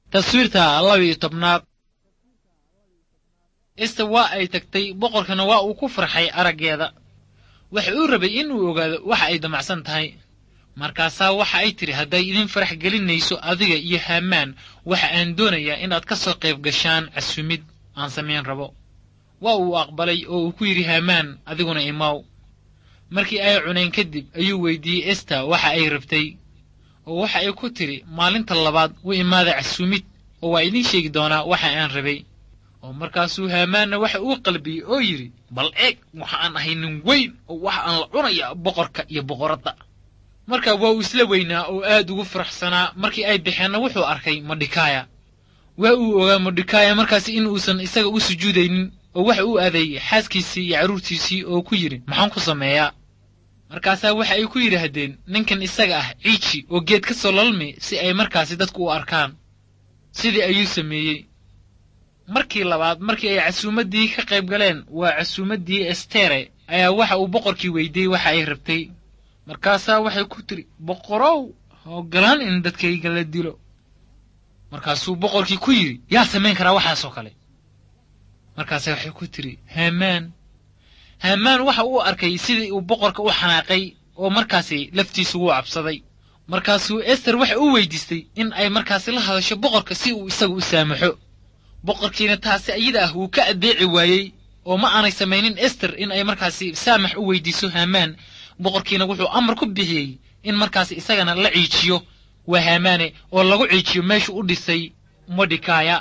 taswiirta 12 esta waa ay tagtay boqorkana waa uu ku farxay araggeeda waxa uu rabay inuu ogaado waxa ay damacsan tahay markaasaa waxa ay tiri hadday idin farax gelinayso adiga iyo Haamaan waxa aan doonayaa inaad ka soo qayb gashaan casumid aan sameyn rabo waa uu aqbalay oo uu ku yiri Haamaan adiguna imaaw markii ay cuneen kadib ayuu weydiiyay esta waxa ay rabtay oo waxa ay ku tiri maalinta labaad u imaada casumid oo waa idin sheegi doonaa waxa aan rabay oo markaasuu Haamaanna waxa uu qalbiyay oo yiri bal eeg waxa aan ahay nin weyn oo waxa aan la cunayaa boqorka iyo boqoradda marka waa uu isla weynaa oo aad ugu faraxsanaa markii ay bixeenna wuxuu arkay Mordecai waa uu ogaa Mordecai markaas in uusan isaga u sujuudaynin oo waxa uu aaday xaaskiisii iyo caruurtiisii oo ku yiri maxaan ku sameeyaa markaasaa waxa ay ku yiraahdeen ninkan isaga ah ciici oo geed ka soo lalmi si ay markaasi dadku u arkaan sidii ayuu sameeyay markii labaad markii ay casuumadii ka qayb galeen waa casuumadii Estere ayaa waxa uu boqorkii weydiiyay waxa ay rabtay markaasaa waxay ku tiri boqorow hoggaan in dadkayga la dilo markaasuu boqorkii ku yiri yaa sameyn kara waxaas oo kale markaasay waxay ku tiri Haamaan waxa uu arkay sidii uu boqorka u xanaaqay oo markaasi laftiisu uu cabsaday markaasuu Esther waxa uu weydiistay in ay markaasi la hadasho boqorka si uu isagu u saamaxo boqorkiina taasi ayada ah uu ka adeeci waayay oo ma aanay sameeynin Esther in ay markaasi saamax u weydiiso Haamaan boqorkiina wuxuu amar ku bixiyay in markaasi isagana la ciijiyo waa Haamaane oo lagu ciijiyo meesha u dhisay Mordecai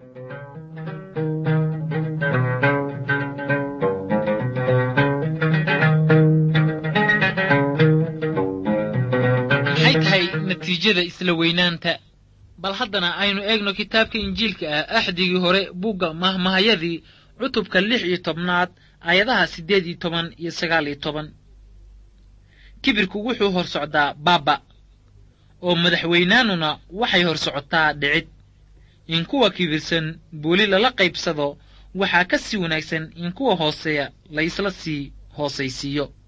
natiijada isla weynaanta bal haddana aynu eegno kitaabka injiilka ah axdigii hore buugga mahmahayadii cutubka 16 aayadaha 18 iyo 19 kibirku wuxuu hor socdaa baaba oo madaxweynaanuna waxay hor socotaa dhicid in kuwa kibirsan booli lala qaybsado waxaa ka sii wanaagsan in kuwa hooseeya la isla sii hoosaysiiyo